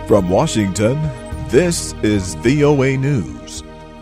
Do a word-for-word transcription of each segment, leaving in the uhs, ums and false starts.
From Washington, this is V O A News.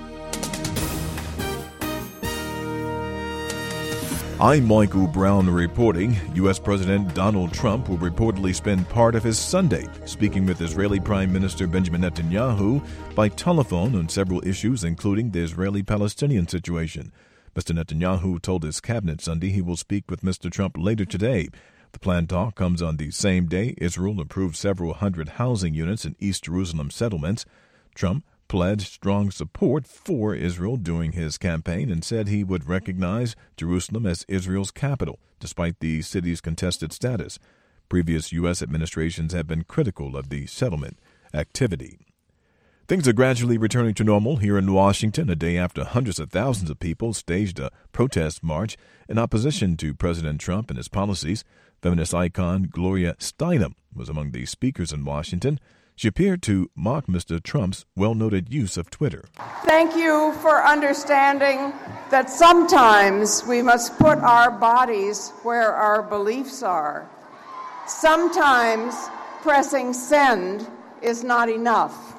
I'm Michael Brown reporting. U S. President Donald Trump will reportedly spend part of his Sunday speaking with Israeli Prime Minister Benjamin Netanyahu by telephone on several issues, including the Israeli-Palestinian situation. Mister Netanyahu told his cabinet Sunday he will speak with Mister Trump later today. The planned talk comes on the same day Israel approved several hundred housing units in East Jerusalem settlements. Trump pledged strong support for Israel during his campaign and said he would recognize Jerusalem as Israel's capital, despite the city's contested status. Previous U S administrations have been critical of the settlement activity. Things are gradually returning to normal here in Washington, a day after hundreds of thousands of people staged a protest march in opposition to President Trump and his policies. Feminist icon Gloria Steinem was among the speakers in Washington. She appeared to mock Mister Trump's well-noted use of Twitter. Thank you for understanding that sometimes we must put our bodies where our beliefs are. Sometimes pressing send is not enough.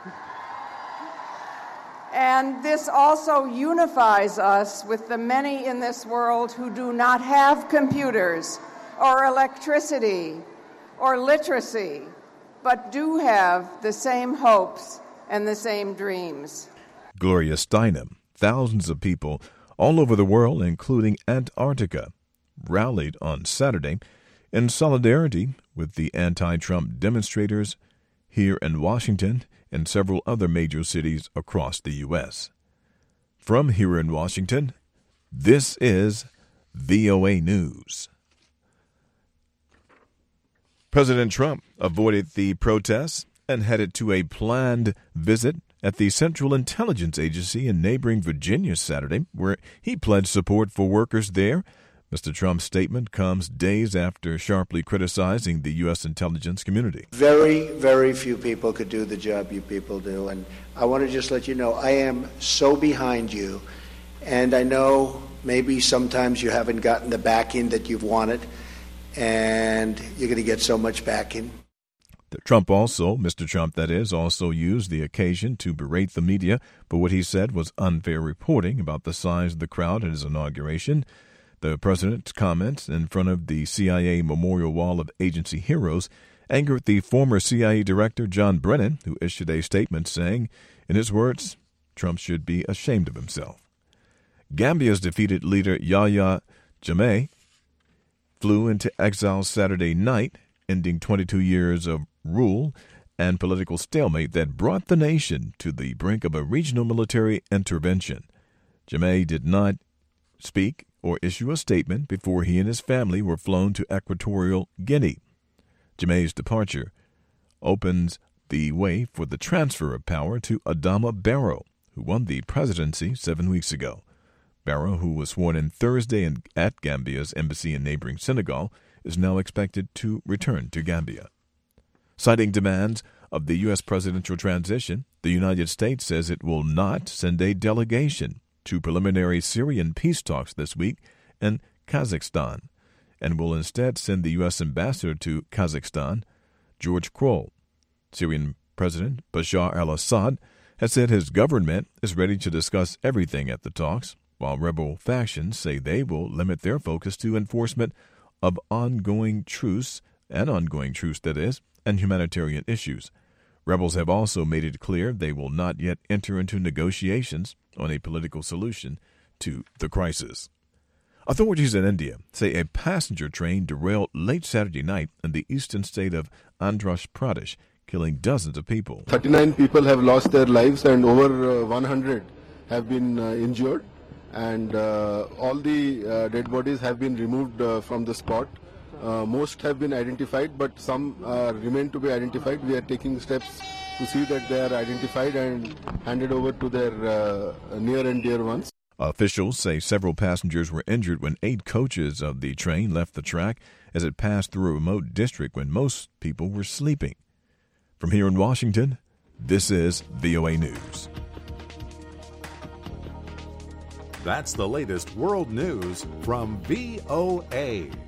And this also unifies us with the many in this world who do not have computers or electricity or literacy, but do have the same hopes and the same dreams. Gloria Steinem, thousands of people all over the world, including Antarctica, rallied on Saturday in solidarity with the anti-Trump demonstrators here in Washington and several other major cities across the U S. From here in Washington, this is V O A News. President Trump avoided the protests and headed to a planned visit at the Central Intelligence Agency in neighboring Virginia Saturday, where he pledged support for workers there. Mister Trump's statement comes days after sharply criticizing the U S intelligence community. Very, very few people could do the job you people do, and I want to just let you know I am so behind you, and I know maybe sometimes you haven't gotten the backing that you've wanted, and you're going to get so much backing. Trump also, Mister Trump that is, also used the occasion to berate the media for what he said was unfair reporting about the size of the crowd at his inauguration. The president's comments in front of the C I A Memorial Wall of Agency Heroes angered the former C I A director John Brennan, who issued a statement saying, in his words, Trump should be ashamed of himself. Gambia's defeated leader Yahya Jammeh flew into exile Saturday night, ending twenty-two years of rule and political stalemate that brought the nation to the brink of a regional military intervention. Jammeh did not speak or issue a statement before he and his family were flown to Equatorial Guinea. Jammeh's departure opens the way for the transfer of power to Adama Barrow, who won the presidency seven weeks ago. Barrow, who was sworn in Thursday in, at Gambia's embassy in neighboring Senegal, is now expected to return to Gambia. Citing demands of the U S presidential transition, the United States says it will not send a delegation to preliminary Syrian peace talks this week in Kazakhstan, and will instead send the U S ambassador to Kazakhstan, George Kroll. Syrian President Bashar al-Assad has said his government is ready to discuss everything at the talks, while rebel factions say they will limit their focus to enforcement of ongoing truce, and ongoing truce that is, and humanitarian issues. Rebels have also made it clear they will not yet enter into negotiations on a political solution to the crisis. Authorities in India say a passenger train derailed late Saturday night in the eastern state of Andhra Pradesh, killing dozens of people. thirty-nine people have lost their lives and over uh, one hundred have been uh, injured, and uh, all the uh, dead bodies have been removed uh, from the spot. Uh, most have been identified, but some uh, remain to be identified. We are taking steps to see that they are identified and handed over to their uh, near and dear ones. Officials say several passengers were injured when eight coaches of the train left the track as it passed through a remote district when most people were sleeping. From here in Washington, this is V O A News. That's the latest world news from V O A.